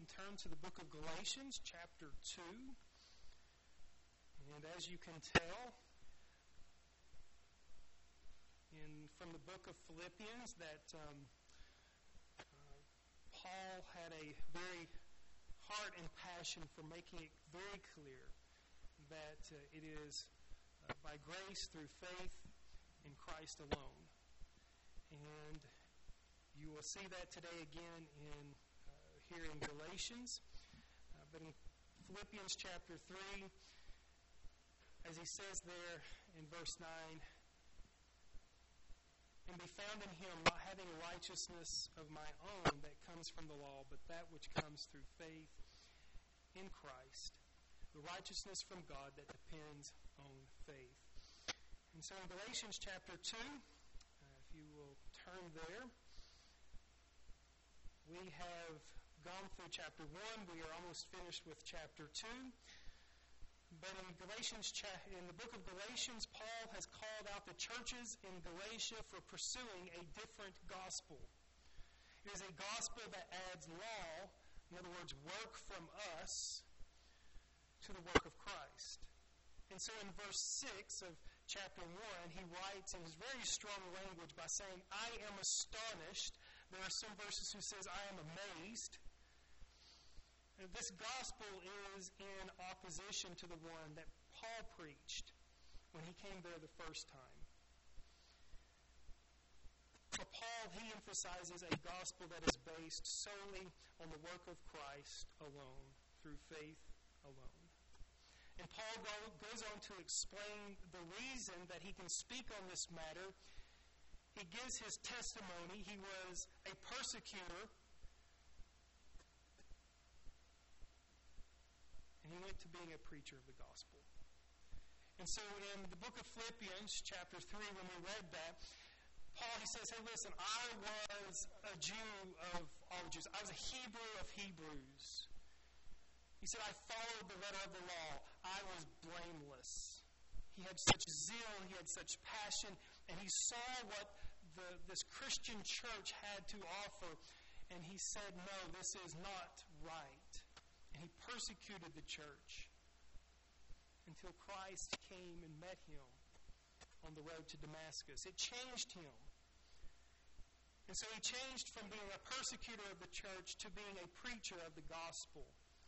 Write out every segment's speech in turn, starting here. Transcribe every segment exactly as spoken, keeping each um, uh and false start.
and turn to the book of Galatians, chapter two. And as you can tell in from the book of Philippians that um, uh, Paul had a very heart and passion for making it very clear that uh, it is uh, by grace through faith in Christ alone. And you will see that today again in uh, here in Galatians. Uh, but in Philippians chapter three, as he says there in verse nine, and be found in him, not having a righteousness of my own that comes from the law, but that which comes through faith in Christ, the righteousness from God that depends on faith. And so in Galatians chapter two, uh, if you will turn there, we have gone through chapter one. We are almost finished with chapter two. But in Galatians, in the book of Galatians, Paul has called out the churches in Galatia for pursuing a different gospel. It is a gospel that adds law, in other words, work from us, to the work of Christ. And so in verse six of chapter one, he writes in his very strong language by saying, I am astonished. There are some verses who says, I am amazed. And this gospel is in opposition to the one that Paul preached when he came there the first time. For Paul, he emphasizes a gospel that is based solely on the work of Christ alone, through faith alone. And Paul go, goes on to explain the reason that he can speak on this matter. He gives his testimony. He was a persecutor. And he went to being a preacher of the gospel. And so in the book of Philippians, chapter three, when we read that, Paul, he says, hey, listen, I was a Jew of all Jews. I was a Hebrew of Hebrews. He said, I followed the letter of the law. I was blameless. He had such zeal, he had such passion, and he saw what the, this Christian church had to offer, and he said, no, this is not right. And he persecuted the church until Christ came and met him on the road to Damascus. It changed him. And so he changed from being a persecutor of the church to being a preacher of the gospel.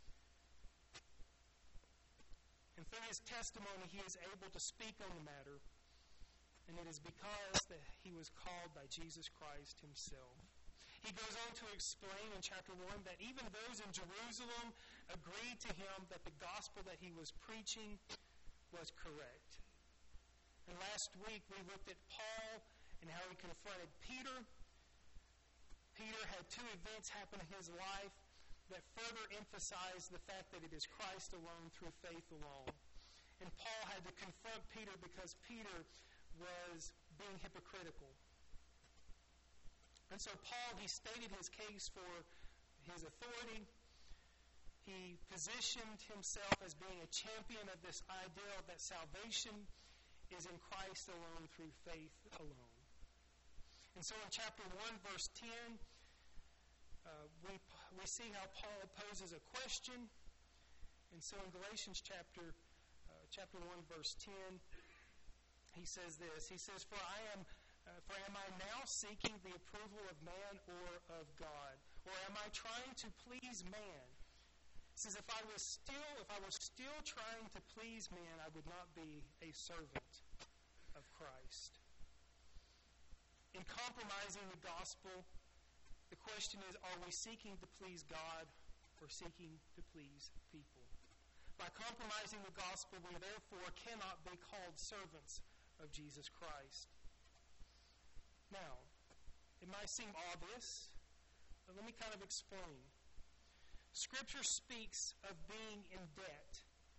And through his testimony, he is able to speak on the matter, and it is because that he was called by Jesus Christ himself. He goes on to explain in chapter one that even those in Jerusalem agreed to him that the gospel that he was preaching was correct. And last week we looked at Paul and how he confronted Peter. Peter had two events happen in his life that further emphasized the fact that it is Christ alone through faith alone. And Paul had to confront Peter because Peter was being hypocritical. And so Paul, he stated his case for his authority. He positioned himself as being a champion of this ideal that salvation is in Christ alone through faith alone. And so in chapter one, verse ten, uh, we we see how Paul poses a question. And so in Galatians chapter uh, chapter one, verse ten, he says this. He says, "For I am, uh, for am I now seeking the approval of man or of God, or am I trying to please man?" He says, "If I was still, if I was still trying to please man, I would not be a servant of Christ." In compromising the gospel, the question is, are we seeking to please God or seeking to please people? By compromising the gospel, we therefore cannot be called servants of Jesus Christ. Now, it might seem obvious, but let me kind of explain. Scripture speaks of being in debt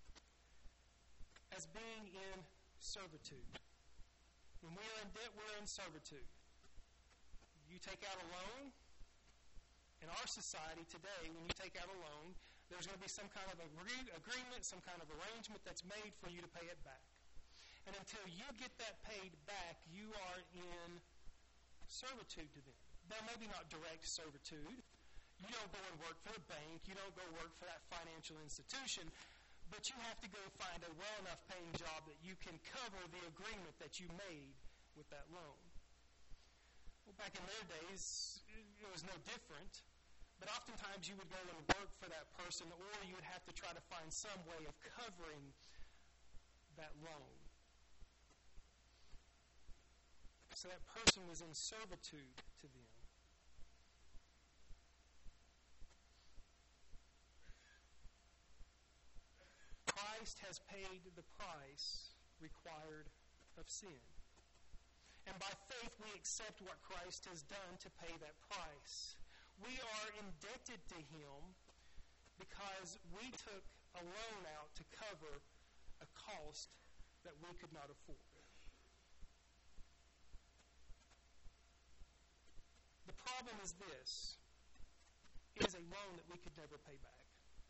as being in servitude. When we are in debt, we're in servitude. You take out a loan. In our society today, when you take out a loan, there's going to be some kind of agree- agreement, some kind of arrangement that's made for you to pay it back. And until you get that paid back, you are in servitude to them. Now, maybe not direct servitude. You don't go and work for a bank. You don't go work for that financial institution. But you have to go find a well enough paying job that you can cover the agreement that you made with that loan. Well, back in their days, it was no different. But oftentimes you would go and work for that person, or you would have to try to find some way of covering that loan. So that person was in servitude to them. Christ has paid the price required of sin. And by faith we accept what Christ has done to pay that price. We are indebted to Him because we took a loan out to cover a cost that we could not afford. The problem is this. It is a loan that we could never pay back.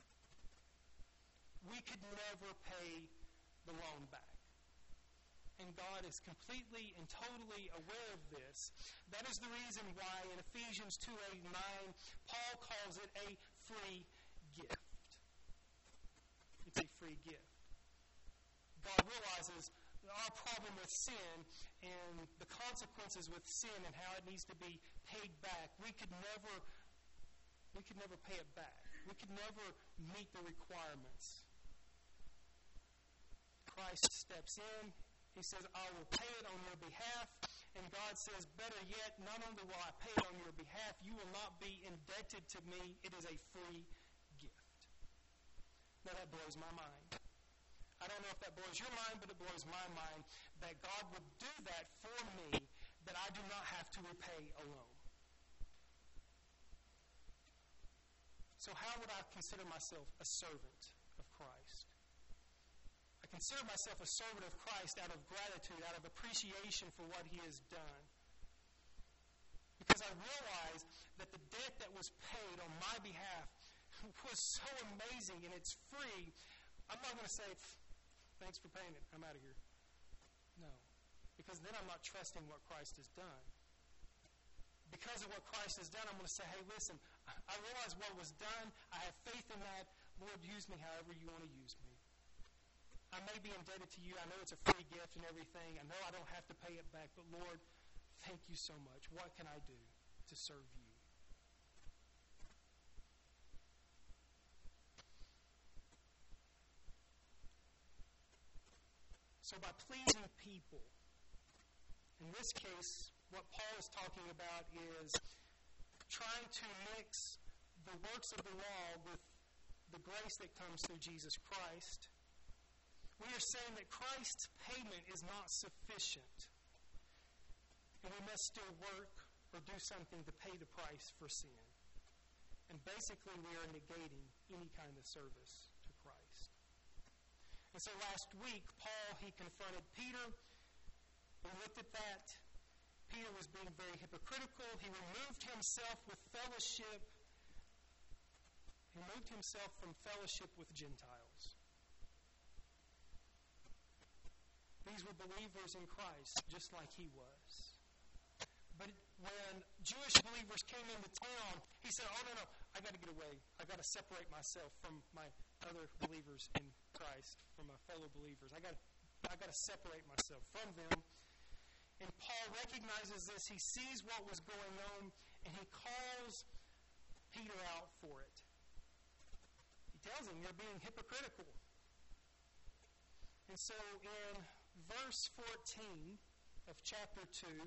We could never pay the loan back. And God is completely and totally aware of this. That is the reason why in Ephesians two, eight, nine, Paul calls it a free gift. It's a free gift. God realizes our problem with sin and the consequences with sin and how it needs to be paid back. We could never, we could never pay it back. We could never meet the requirements. Christ steps in. He says, I will pay it on your behalf. And God says, better yet, not only will I pay it on your behalf, you will not be indebted to me. It is a free gift. Now that blows my mind. I don't know if that blows your mind, but it blows my mind that God would do that for me, that I do not have to repay a loan. So how would I consider myself a servant of Christ? I consider myself a servant of Christ out of gratitude, out of appreciation for what He has done. Because I realize that the debt that was paid on my behalf was so amazing and it's free. I'm not going to say, thanks for paying it, I'm out of here. No. Because then I'm not trusting what Christ has done. Because of what Christ has done, I'm going to say, hey, listen, I realize what was done. I have faith in that. Lord, use me however you want to use me. I may be indebted to you. I know it's a free gift and everything. I know I don't have to pay it back. But Lord, thank you so much. What can I do to serve you? So by pleasing people, in this case, what Paul is talking about is trying to mix the works of the law with the grace that comes through Jesus Christ. We are saying that Christ's payment is not sufficient, and we must still work or do something to pay the price for sin. And basically, we are negating any kind of service to Christ. And so last week, Paul, he confronted Peter. We looked at that. Peter was being very hypocritical. He removed himself with fellowship. He removed himself from fellowship with Gentiles. These were believers in Christ, just like he was. But when Jewish believers came into town, he said, oh, no, no, I got to get away. I got to separate myself from my other believers in Christ, from my fellow believers. I got I got to separate myself from them. And Paul recognizes this. He sees what was going on, and he calls Peter out for it. He tells him, you're being hypocritical. And so in verse fourteen of chapter two,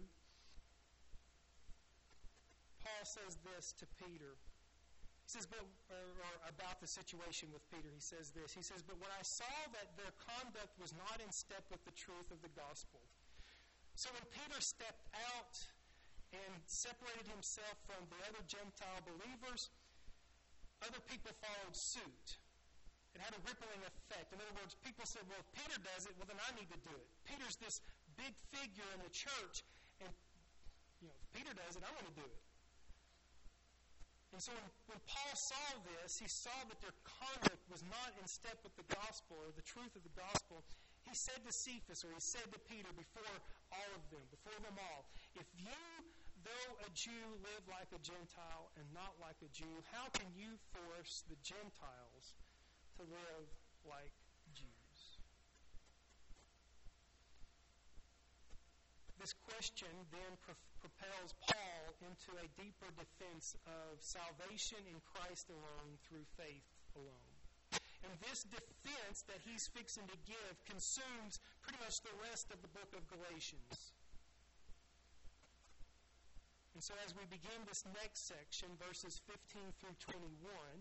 Paul says this to Peter. He says, but, or, or about the situation with Peter, he says this. He says, but when I saw that their conduct was not in step with the truth of the gospel. So when Peter stepped out and separated himself from the other Gentile believers, other people followed suit. It had a rippling effect. In other words, people said, well, if Peter does it, well, then I need to do it. Peter's this big figure in the church, and you know, if Peter does it, I want to do it. And so when, when Paul saw this, he saw that their conduct was not in step with the gospel or the truth of the gospel. He said to Cephas, or he said to Peter before all of them, before them all, if you though a Jew live like a Gentile and not like a Jew, how can you force the Gentiles to live like Jews? This question then pro- propels Paul into a deeper defense of salvation in Christ alone through faith alone. And this defense that he's fixing to give consumes pretty much the rest of the book of Galatians. And so as we begin this next section, verses fifteen through twenty-one,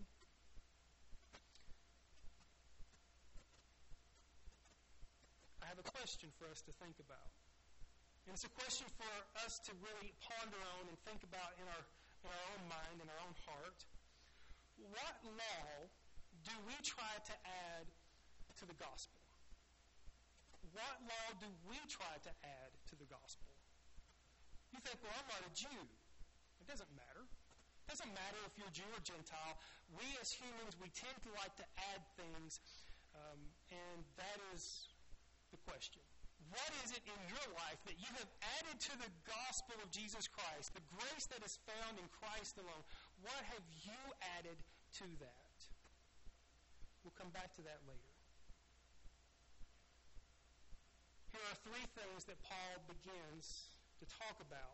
I have a question for us to think about. And it's a question for us to really ponder on and think about in our, in our own mind, in our own heart. What law do we try to add to the gospel? What law do we try to add to the gospel? You think, well, I'm not a Jew. It doesn't matter. It doesn't matter if you're Jew or Gentile. We as humans, we tend to like to add things, um, and that is the question. What is it in your life that you have added to the gospel of Jesus Christ, the grace that is found in Christ alone? What have you added to that? We'll come back to that later. Here are three things that Paul begins to talk about.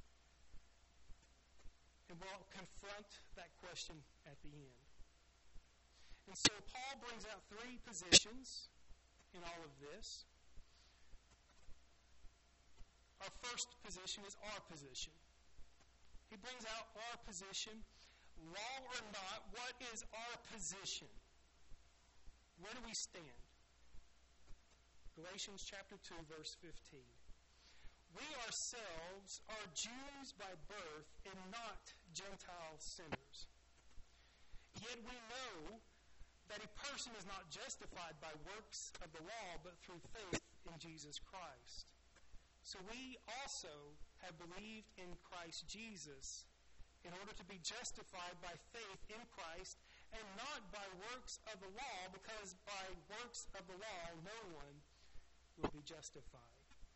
And we'll confront that question at the end. And so Paul brings out three positions in all of this. Our first position is our position. He brings out our position. Law or not, what is our position? Where do we stand? Galatians chapter two, verse fifteen. We ourselves are Jews by birth and not Gentile sinners. Yet we know that a person is not justified by works of the law, but through faith in Jesus Christ. So we also have believed in Christ Jesus in order to be justified by faith in Christ and not by works of the law, because by works of the law no one will be justified.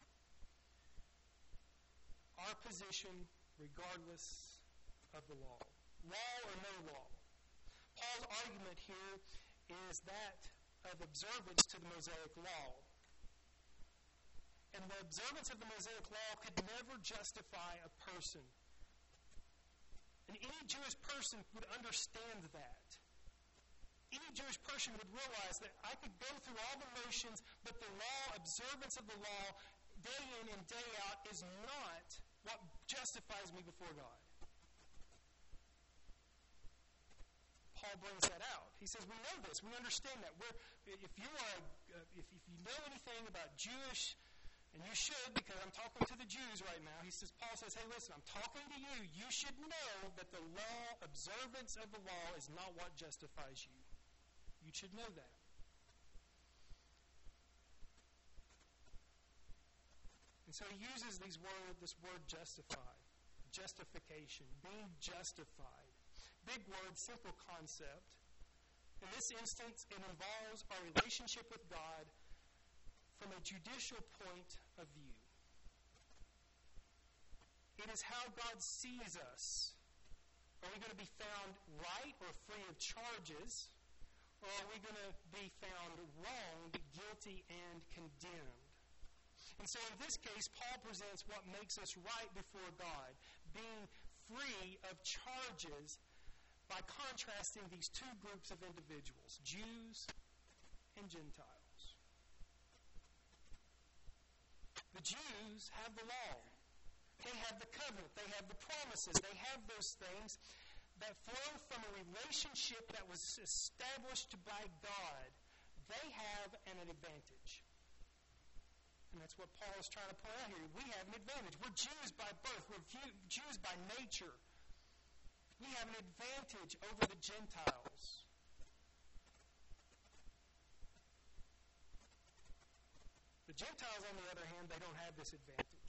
Our position regardless of the law. Law or no law. Paul's argument here is that of observance to the Mosaic law. And the observance of the Mosaic law could never justify a person. And any Jewish person would understand that. Any Jewish person would realize that I could go through all the motions, but the law, observance of the law, day in and day out, is not what justifies me before God. Paul brings that out. He says, we know this. We understand that. We're, if, you are, uh, if, if you know anything about Jewish, and you should, because I'm talking to the Jews right now. He says, Paul says, hey, listen, I'm talking to you. You should know that the law, observance of the law, is not what justifies you. You should know that. And so he uses these word, this word justify, justification, being justified. Big word, simple concept. In this instance, it involves our relationship with God from a judicial point of view. It is how God sees us. Are we going to be found right or free of charges? Or are we going to be found wrong, guilty, and condemned? And so in this case, Paul presents what makes us right before God, being free of charges by contrasting these two groups of individuals, Jews and Gentiles. The Jews have the law. They have the covenant. They have the promises. They have those things that flow from a relationship that was established by God. They have an advantage. And that's what Paul is trying to point out here. We have an advantage. We're Jews by birth. We're Jews by nature. We have an advantage over the Gentiles. The Gentiles, on the other hand, they don't have this advantage.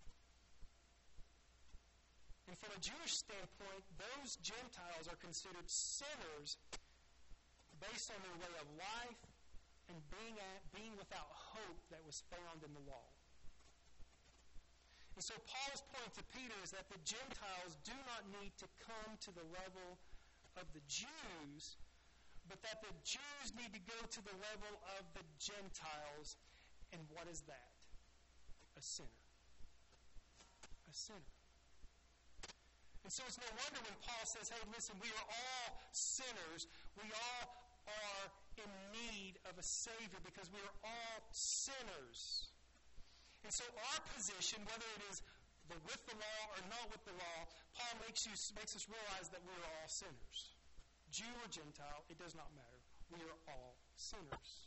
And from a Jewish standpoint, those Gentiles are considered sinners based on their way of life and being, at, being without hope that was found in the law. And so Paul's point to Peter is that the Gentiles do not need to come to the level of the Jews, but that the Jews need to go to the level of the Gentiles. And what is that? A sinner. A sinner. And so it's no wonder when Paul says, hey, listen, we are all sinners. We all are in need of a Savior because we are all sinners. And so our position, whether it is the with the law or not with the law, Paul makes, you, makes us realize that we are all sinners. Jew or Gentile, it does not matter. We are all sinners.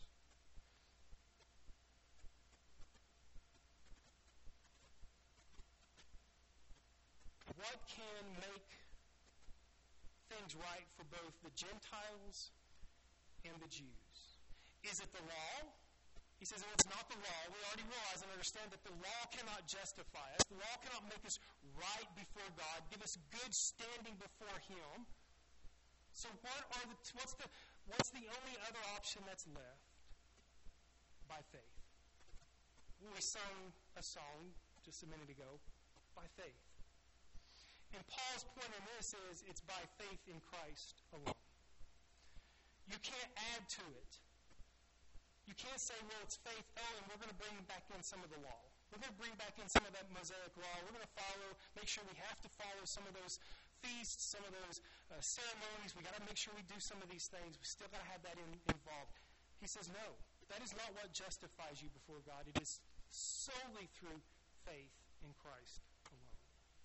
What can make things right for both the Gentiles and the Jews? Is it the law? He says, oh, it's not the law. We already realize and understand that the law cannot justify us. The law cannot make us right before God, give us good standing before Him. So what are the what's the what's the only other option that's left? By faith. We sung a song just a minute ago, by faith. And Paul's point on this is it's by faith in Christ alone. You can't add to it. You can't say, well, it's faith, oh, and we're going to bring back in some of the law. We're going to bring back in some of that Mosaic law. We're going to follow, make sure we have to follow some of those feasts, some of those uh, ceremonies. We've got to make sure we do some of these things. We still got to have that in, involved. He says, no, that is not what justifies you before God. It is solely through faith in Christ alone.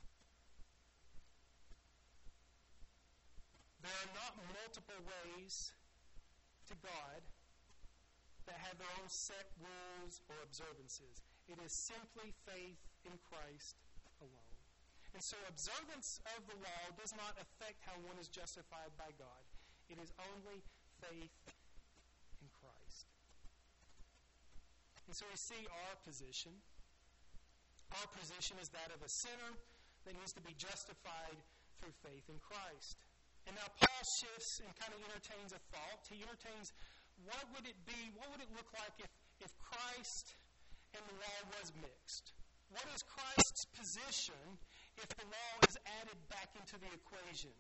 There are not multiple ways to God that have their own set rules or observances. It is simply faith in Christ alone. And so observance of the law does not affect how one is justified by God. It is only faith in Christ. And so we see our position. Our position is that of a sinner that needs to be justified through faith in Christ. And now Paul shifts and kind of entertains a thought. He entertains, what would it be, what would it look like if, if Christ and the law was mixed? What is Christ's position if the law is added back into the equation?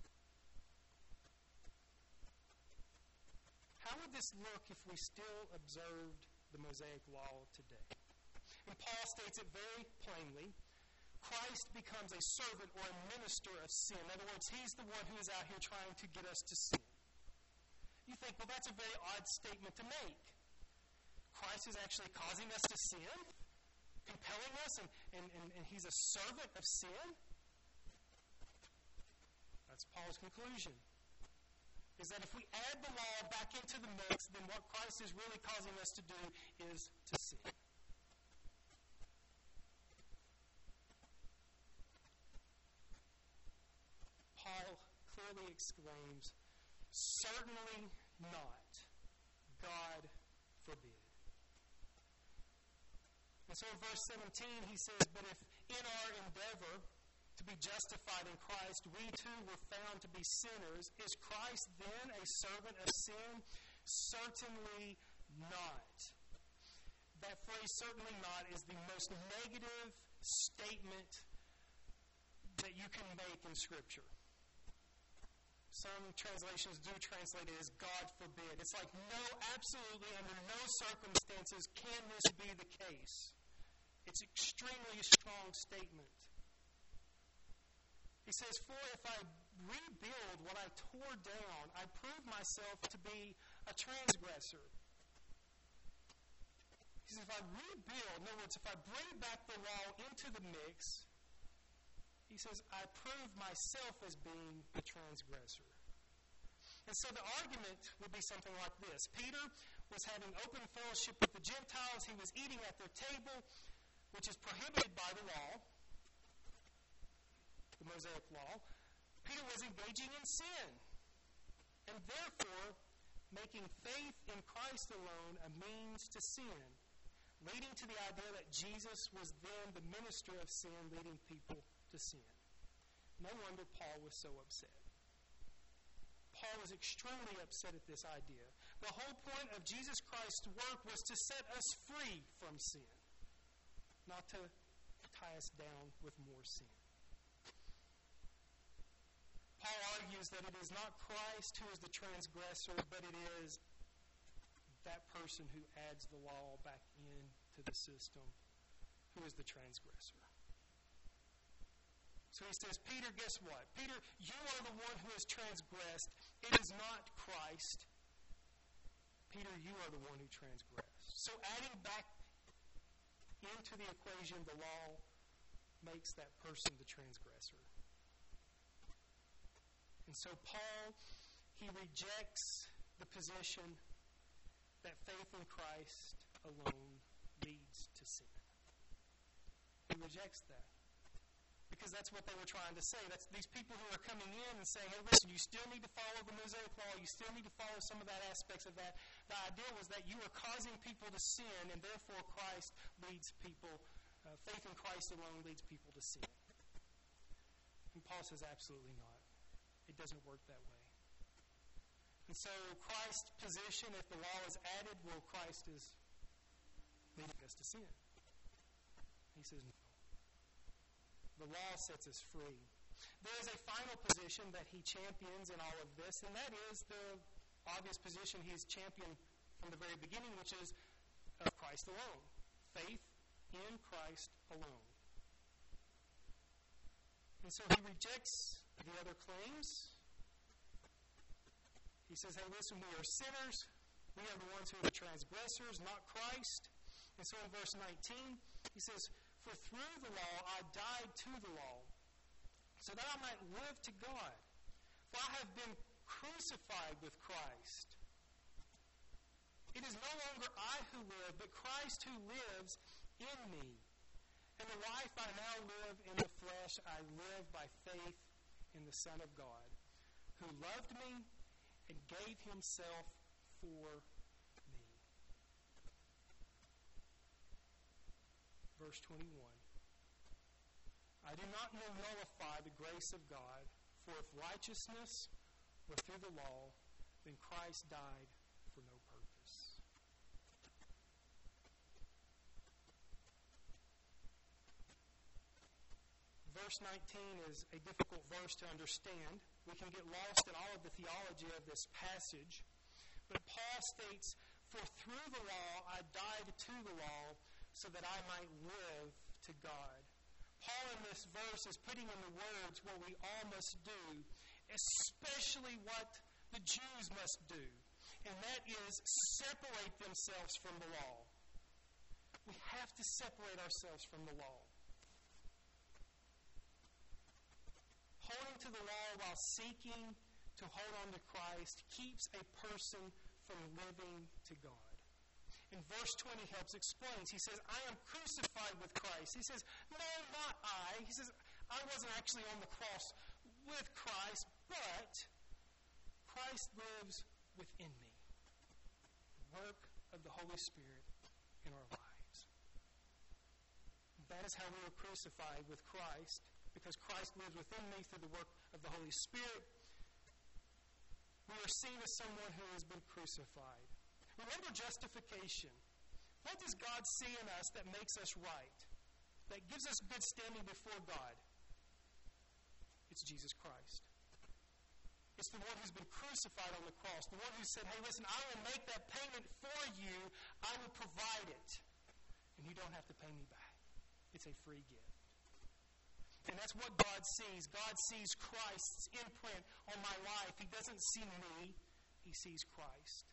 How would this look if we still observed the Mosaic law today? And Paul states it very plainly. Christ becomes a servant or a minister of sin. In other words, he's the one who is out here trying to get us to sin. You think, well, that's a very odd statement to make. Christ is actually causing us to sin, compelling us, and, and, and, and he's a servant of sin? That's Paul's conclusion. Is that if we add the law back into the mix, then what Christ is really causing us to do is to sin. Paul clearly exclaims, certainly not. God forbid. And so in verse seventeen he says, but if in our endeavor to be justified in Christ, we too were found to be sinners, is Christ then a servant of sin? Certainly not. That phrase, certainly not, is the most negative statement that you can make in Scripture. Some translations do translate it as God forbid. It's like, no, absolutely, under no circumstances can this be the case. It's extremely a strong statement. He says, for if I rebuild what I tore down, I prove myself to be a transgressor. He says, if I rebuild, in other words, if I bring back the law into the mix, he says, I prove myself as being a transgressor. And so the argument would be something like this. Peter was having open fellowship with the Gentiles. He was eating at their table, which is prohibited by the law, the Mosaic law. Peter was engaging in sin, and therefore making faith in Christ alone a means to sin, leading to the idea that Jesus was then the minister of sin, leading people to sin. No wonder Paul was so upset. Paul was extremely upset at this idea. The whole point of Jesus Christ's work was to set us free from sin, not to tie us down with more sin. Paul argues that it is not Christ who is the transgressor, but it is that person who adds the law back into the system who is the transgressor. So he says, Peter, guess what? Peter, you are the one who has transgressed. It is not Christ. Peter, you are the one who transgressed. So adding back into the equation the law makes that person the transgressor. And so Paul, he rejects the position that faith in Christ alone leads to sin. He rejects that. Because that's what they were trying to say. That's these people who are coming in and saying, hey, listen, you still need to follow the Mosaic law. You still need to follow some of that aspects of that. The idea was that you are causing people to sin, and therefore Christ leads people, uh, faith in Christ alone leads people to sin. And Paul says, absolutely not. It doesn't work that way. And so Christ's position, if the law is added, well, Christ is leading us to sin. He says, no. The law sets us free. There is a final position that he champions in all of this, and that is the obvious position he's championed from the very beginning, which is of Christ alone. Faith in Christ alone. And so he rejects the other claims. He says, hey, listen, we are sinners. We are the ones who are the transgressors, not Christ. And so in verse nineteen, he says, for through the law I died to the law, so that I might live to God. For I have been crucified with Christ. It is no longer I who live, but Christ who lives in me. And the life I now live in the flesh, I live by faith in the Son of God, who loved me and gave himself for me. Verse twenty-one. I do not nullify the grace of God, for if righteousness were through the law, then Christ died for no purpose. Verse nineteen is a difficult verse to understand. We can get lost in all of the theology of this passage. But Paul states, for through the law I died to the law, so that I might live to God. Paul in this verse is putting in the words what we all must do, especially what the Jews must do, and that is separate themselves from the law. We have to separate ourselves from the law. Holding to the law while seeking to hold on to Christ keeps a person from living to God. And verse twenty helps explains. He says, I am crucified with Christ. He says, no, not I. He says, I wasn't actually on the cross with Christ, but Christ lives within me. The work of the Holy Spirit in our lives. That is how we were crucified with Christ, because Christ lives within me through the work of the Holy Spirit. We are seen as someone who has been crucified. Remember justification. What does God see in us that makes us right? That gives us good standing before God? It's Jesus Christ. It's the one who's been crucified on the cross. The one who said, hey, listen, I will make that payment for you. I will provide it. And you don't have to pay me back. It's a free gift. And that's what God sees. God sees Christ's imprint on my life. He doesn't see me. He sees Christ.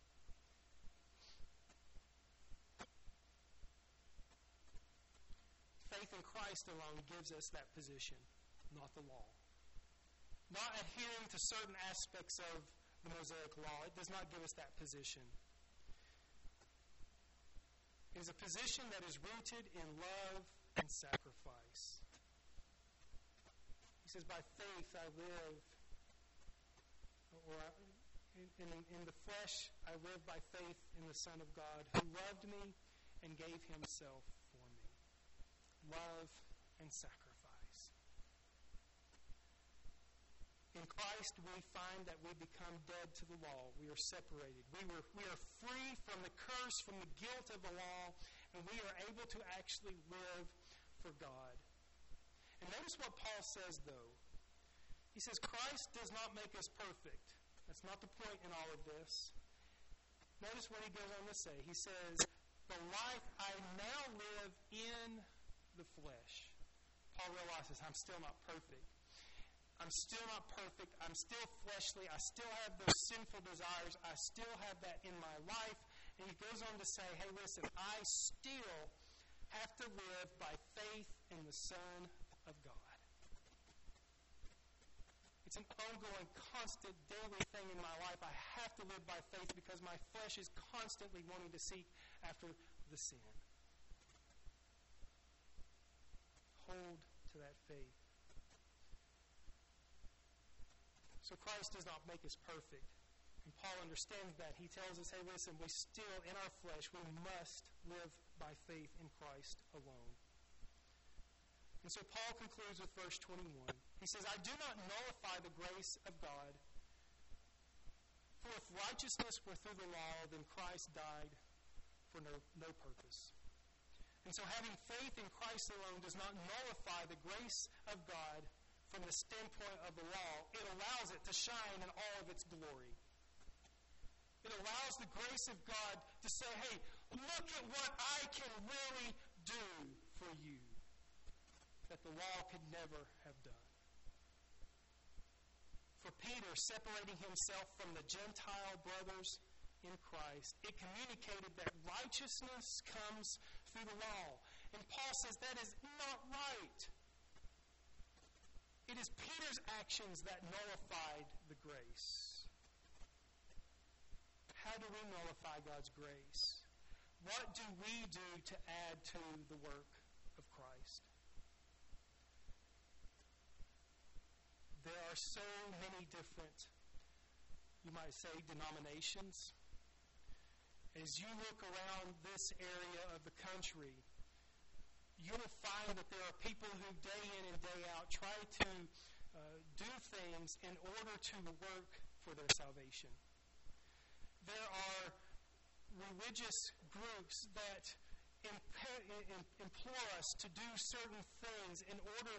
Faith in Christ alone gives us that position, not the law. Not adhering to certain aspects of the Mosaic law. It does not give us that position. It is a position that is rooted in love and sacrifice. He says, by faith I live, or in, in, in the flesh I live by faith in the Son of God, who loved me and gave himself for me. Love and sacrifice. In Christ we find that we become dead to the law. We are separated. We, were, we are free from the curse, from the guilt of the law, and we are able to actually live for God. And notice what Paul says, though. He says, Christ does not make us perfect. That's not the point in all of this. Notice what he goes on to say. He says, the life I now live in the flesh. Paul realizes, I'm still not perfect. I'm still not perfect. I'm still fleshly. I still have those sinful desires. I still have that in my life. And he goes on to say, hey, listen, I still have to live by faith in the Son of God. It's an ongoing, constant, daily thing in my life. I have to live by faith because my flesh is constantly wanting to seek after the sin. Hold to that faith. So Christ does not make us perfect. And Paul understands that. He tells us, hey, listen, we still, in our flesh, we must live by faith in Christ alone. And so Paul concludes with verse twenty-one. He says, I do not nullify the grace of God, for if righteousness were through the law, then Christ died for no, no purpose. And so having faith in Christ alone does not nullify the grace of God from the standpoint of the law. It allows it to shine in all of its glory. It allows the grace of God to say, hey, look at what I can really do for you that the law could never have done. For Peter, separating himself from the Gentile brothers in Christ, it communicated that righteousness comes through the law. And Paul says that is not right. It is Peter's actions that nullified the grace. How do we nullify God's grace? What do we do to add to the work of Christ? There are so many different, you might say, denominations. As you look around this area of the country, you'll find that there are people who day in and day out try to uh, do things in order to work for their salvation. There are religious groups that imp- implore us to do certain things in order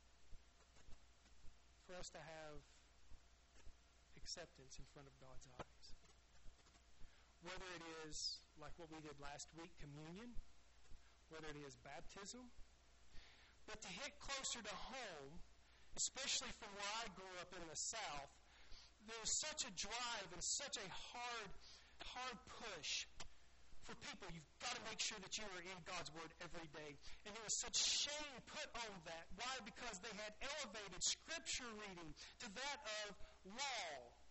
for us to have acceptance in front of God's eyes. Whether it is, like what we did last week, communion, whether it is baptism. But to hit closer to home, especially from where I grew up in the South, there's such a drive and such a hard, hard push for people. You've got to make sure that you are in God's Word every day. And there was such shame put on that. Why? Because they had elevated Scripture reading to that of law.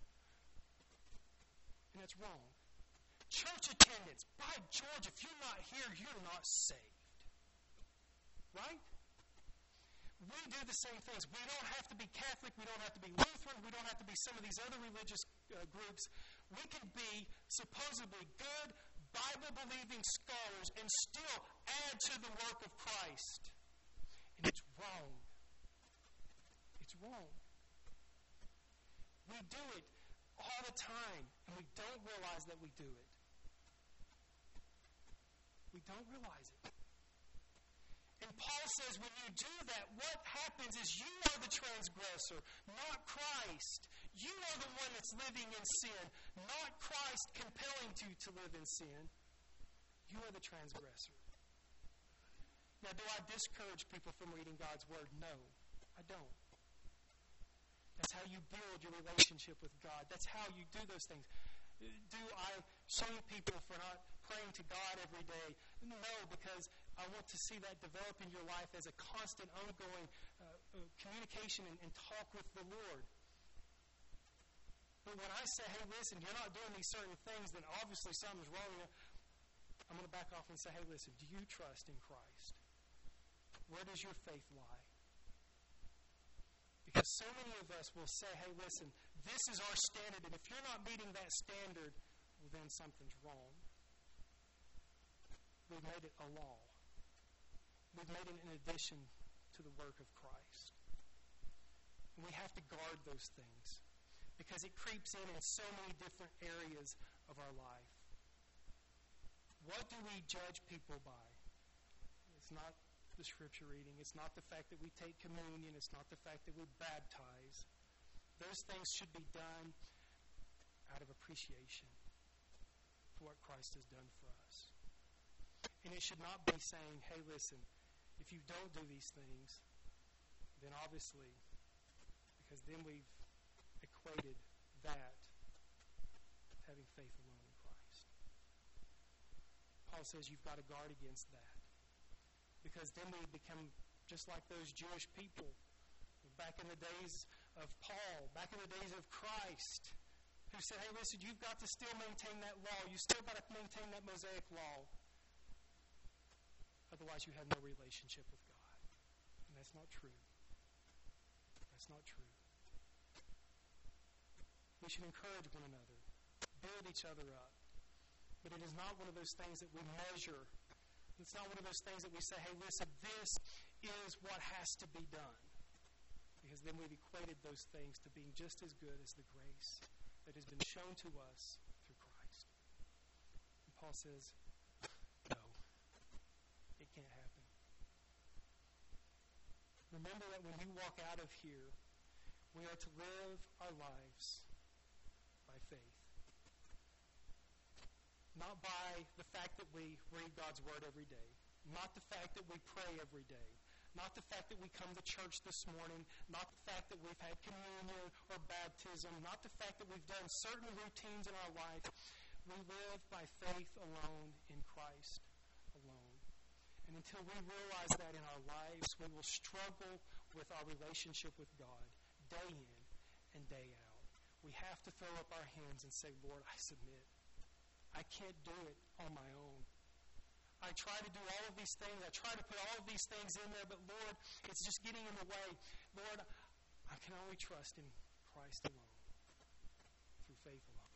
And that's wrong. Church attendance. By George, if you're not here, you're not saved. Right? We do the same things. We don't have to be Catholic. We don't have to be Lutheran. We don't have to be some of these other religious uh, groups. We can be supposedly good, Bible-believing scholars and still add to the work of Christ. And it's wrong. It's wrong. We do it all the time, and we don't realize that we do it. We don't realize it. And Paul says when you do that, what happens is you are the transgressor, not Christ. You are the one that's living in sin, not Christ compelling you to live in sin. You are the transgressor. Now, do I discourage people from reading God's Word? No, I don't. That's how you build your relationship with God. That's how you do those things. Do I shame people for not praying to God every day? No, because I want to see that develop in your life as a constant, ongoing uh, uh, communication and, and talk with the Lord. But when I say, hey, listen, you're not doing these certain things, then obviously something's wrong. I'm going to back off and say, hey, listen, do you trust in Christ? Where does your faith lie? Because so many of us will say, hey, listen, this is our standard, and if you're not meeting that standard, well, then something's wrong. We've made it a law. We've made it in addition to the work of Christ. And we have to guard those things because it creeps in in so many different areas of our life. What do we judge people by? It's not the scripture reading. It's not the fact that we take communion. It's not the fact that we baptize. Those things should be done out of appreciation for what Christ has done for us. And it should not be saying, hey, listen, if you don't do these things, then obviously, because then we've equated that having faith alone in Christ. Paul says you've got to guard against that. Because then we become just like those Jewish people back in the days of Paul, back in the days of Christ, who said, hey, listen, you've got to still maintain that law. You still got to maintain that Mosaic law. Otherwise, you have no relationship with God. And that's not true. That's not true. We should encourage one another, build each other up. But it is not one of those things that we measure. It's not one of those things that we say, hey, listen, this is what has to be done. Because then we've equated those things to being just as good as the grace that has been shown to us through Christ. And Paul says, no, it can't happen. Remember that when you walk out of here, we are to live our lives by faith. Not by the fact that we read God's Word every day. Not the fact that we pray every day. Not the fact that we come to church this morning. Not the fact that we've had communion or baptism. Not the fact that we've done certain routines in our life. We live by faith alone in Christ alone. And until we realize that in our lives, we will struggle with our relationship with God day in and day out. We have to throw up our hands and say, Lord, I submit. I can't do it on my own. I try to do all of these things. I try to put all of these things in there, but Lord, it's just getting in the way. Lord, I can only trust in Christ alone, through faith alone.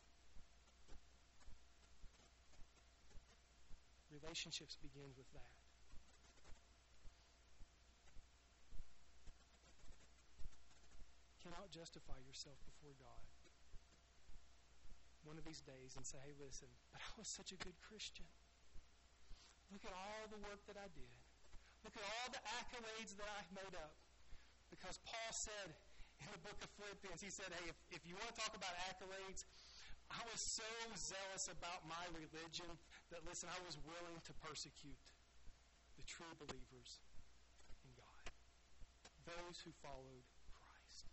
Relationships begins with that. You cannot justify yourself before God one of these days and say, hey, listen, but I was such a good Christian. Look at all the work that I did. Look at all the accolades that I made up. Because Paul said in the book of Philippians, he said, hey, if, if you want to talk about accolades, I was so zealous about my religion that, listen, I was willing to persecute the true believers in God. Those who followed Christ.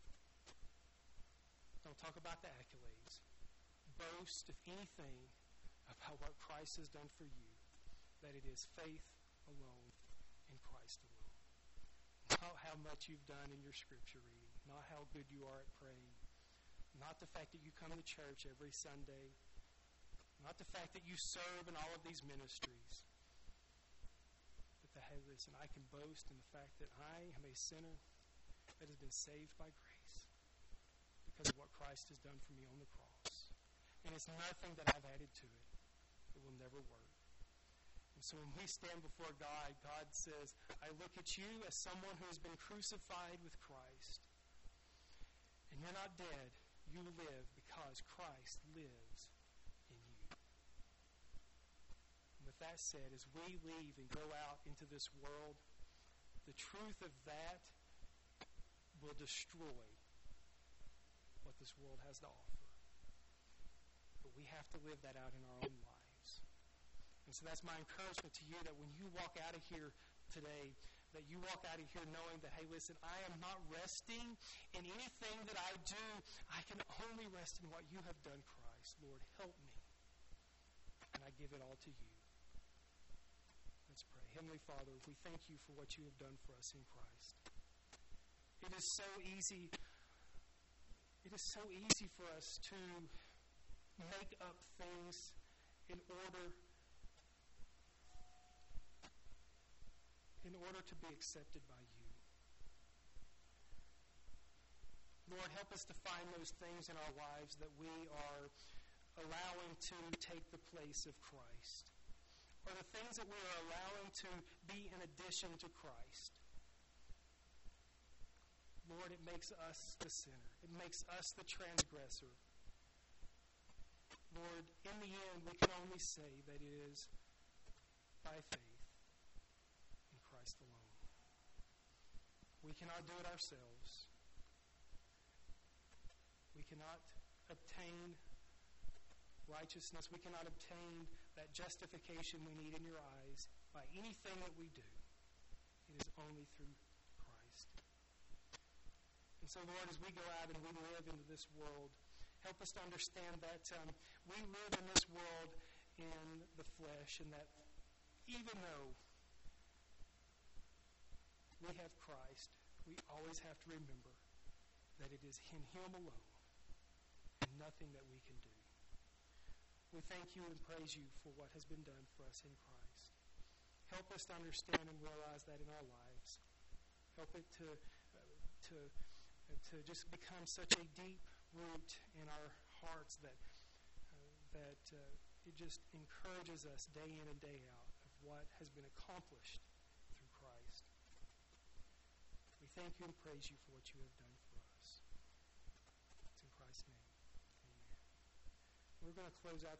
Don't talk about the accolades. Boast, if anything, about what Christ has done for you, that it is faith alone in Christ alone. Not how much you've done in your scripture reading, not how good you are at praying, not the fact that you come to church every Sunday, not the fact that you serve in all of these ministries, but that, hey, listen, I can boast in the fact that I am a sinner that has been saved by grace because of what Christ has done for me on the cross. And it's nothing that I've added to it. It will never work. And so when we stand before God, God says, I look at you as someone who has been crucified with Christ. And you're not dead. You live because Christ lives in you. And with that said, as we leave and go out into this world, the truth of that will destroy what this world has to offer. But we have to live that out in our own lives. And so that's my encouragement to you, that when you walk out of here today, that you walk out of here knowing that, hey, listen, I am not resting in anything that I do. I can only rest in what you have done, Christ. Lord, help me. And I give it all to you. Let's pray. Heavenly Father, we thank you for what you have done for us in Christ. It is so easy, it is so easy for us to make up things in order in order to be accepted by you. Lord, help us to find those things in our lives that we are allowing to take the place of Christ, or the things that we are allowing to be in addition to Christ. Lord, it makes us the sinner. It makes us the transgressor. Lord, in the end, we can only say that it is by faith in Christ. Christ alone. We cannot do it ourselves. We cannot obtain righteousness. We cannot obtain that justification we need in your eyes by anything that we do. It is only through Christ. And so, Lord, as we go out and we live into this world, help us to understand that um, we live in this world in the flesh, and that even though we have Christ, we always have to remember that it is in Him alone and nothing that we can do. We thank you and praise you for what has been done for us in Christ. Help us to understand and realize that in our lives. Help it to uh, to uh, to just become such a deep root in our hearts that uh, that uh, it just encourages us day in and day out of what has been accomplished through Christ. We thank you and praise you for what you have done for us. It's in Christ's name. Amen. We're going to close out